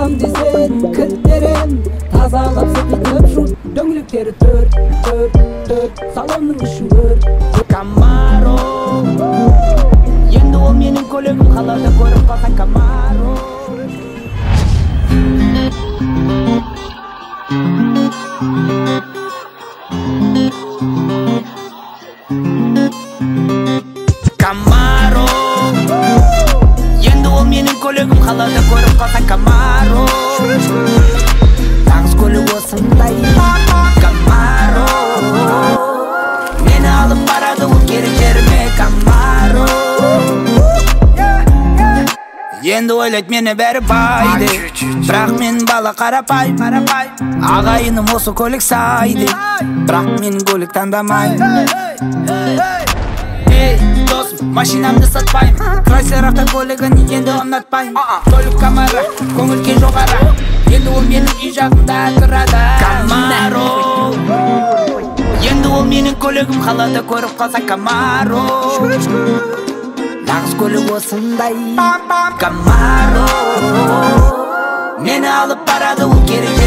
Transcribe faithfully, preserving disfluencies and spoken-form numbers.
алам десең кілттерін тазалап сыпитып жуып дөңгелектері төрт төрт төрт салонның ішін көр Камаро енді ол менің көлігім қалада көріп қалсаң Камаро Камаро енді ол менің көлігім қалада көріп қалсаң Камаро таңыз көлік осындай Камаро мені алып барады ол керек жеріме Камаро енді ойлайды мені бәрі байды бірақ мен бала қарапайым ағайыным осы көлік сайды бірақ мен көлік таңдамаймын ей досым машинамды сатпаймын крайслер көлігін енді ұнатпаймын көлік Камаро көңіл-күй жоғары енді ол менің үй жағымда тұрады Камаро енді ол менің көлігім қалада көріп қалсаң Камаро нағыз көлік осындай Камаро мені алып барады ол керек